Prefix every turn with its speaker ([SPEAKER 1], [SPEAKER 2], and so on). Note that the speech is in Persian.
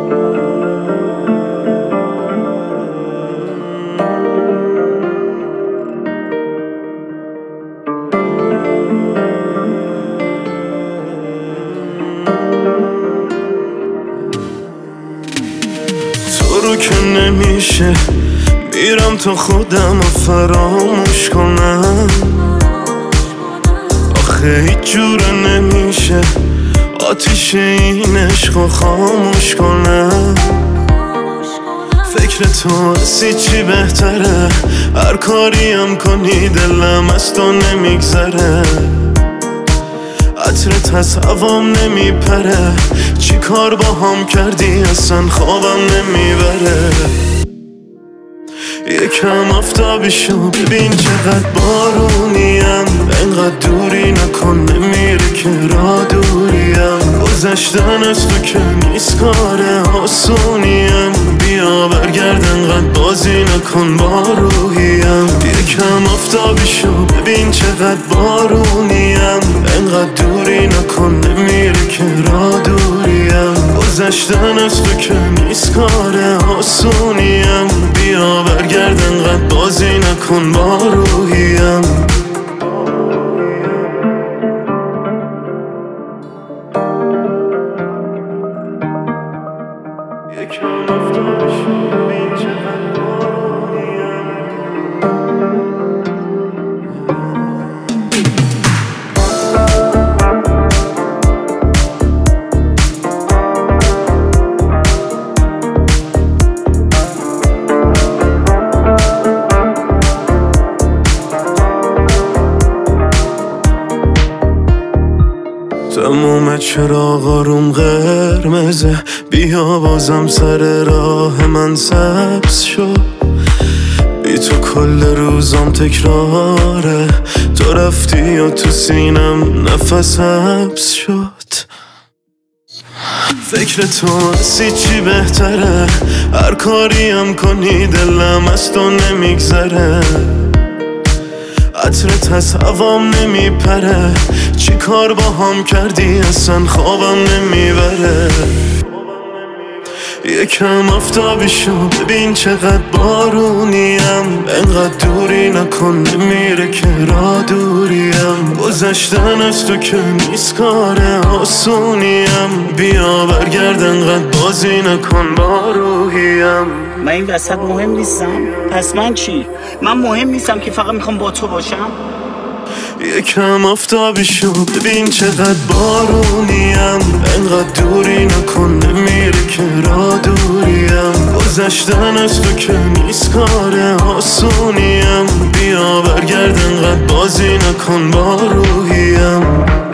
[SPEAKER 1] تو رو که نمیشه میرم تا خودم رو فراموش کنم، آخه هیچ جوره نمیشه آتیش این عشق خاموش کنم. فکر تو هستی چی بهتره، هر کاری هم کنی دلم از تو نمیگذره. عطرت از هوام نمیپره، چی کار با هم کردی اصلا خوابم نمیبره. یکم آفتابی شو ببین چقدر بارونیم، انقدر دوری نکن نمیره که را دوریم. گذشتن از تو که نیست کار آسونیم، بیا برگرد انقدر بازی نکن با روحیم. یکم آفتابی شو ببین چقدر بارونیم، انقدر دوری نکن نمیره که را دوریم. گذشتن از تو که نیست کار آسونیم، بیا برگرد انقدر بازی نکن با روحیم. یکم آفتابی شو ببین چقدر بارونیم. تموم چراغا روم قرمزه، بیا بازم سر راه من سبز شد. بی تو کل روزام تکراره، تو رفتی و تو سینم نفس حبس شد. فکر تو هستی چی بهتره، هر کاری هم کنی دلم از تو نمیگذره. عطرت از هوام نمیپره، چی کار با هم کردی اصلا خوابم نمیبره. یکم آفتابی شو ببین چقدر بارونیم، انقدر دوری نکن نمیره که را دوریم. گذشتن از تو که نیست کار آسونیم، بیا برگرد انقدر بازی نکن با روحیم.
[SPEAKER 2] من این وسط مهم نیستم، پس من چی؟ من مهم نیستم که فقط میخوام با تو باشم.
[SPEAKER 1] یکم آفتابی شو ببین چقدر بارونیم، انقدر دوری نکن نمیره که را دوریم. گذشتن از تو که نیست کار آسونیم، بیا برگرد انقدر بازی نکن با روحیم.